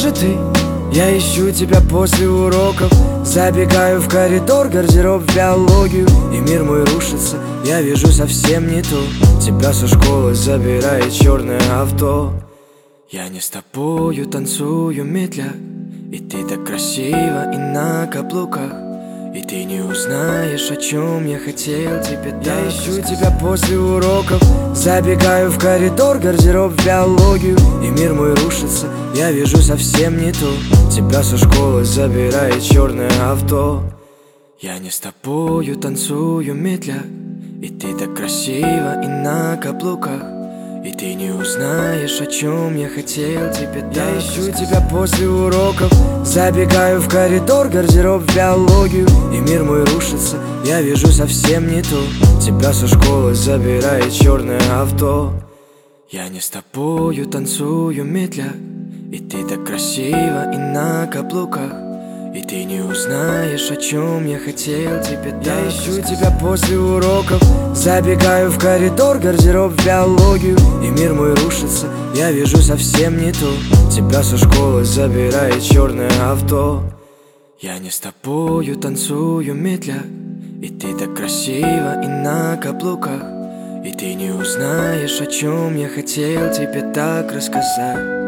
же ты? Я ищу тебя после уроков. Забегаю в коридор, гардероб в биологию, и мир мой рушится, я вижу совсем не то. Тебя со школы забирает черное авто. Я не с тобою танцую медля, и ты так красива и на каблуках, и ты не узнаешь, о чем я хотел тебе дать. Я ищу тебя после уроков. Забегаю в коридор, гардероб в биологию, и мир мой рушится, я вижу совсем не то. Тебя со школы забирает черное авто. Я не с тобою танцую медля, и ты так красива и на каблуках, и ты не узнаешь, о чем я хотел тебе дать. Я ищу тебя после уроков. Забегаю в коридор, гардероб в биологию, и мир мой рушится, я вижу совсем не то. Тебя со школы забирает черное авто. Я не с тобою танцую медля, и ты так красива и на каблуках, и ты не узнаешь, о чем я хотел тебе дать. Я ищу тебя после уроков. Забегаю в коридор, гардероб в биологию, и мир мой рушится, я вижу совсем не то. Тебя со школы забирает черное авто. Я не с тобою танцую медля, и ты так красива и на каблуках, и ты не узнаешь, о чем я хотел тебе так рассказать.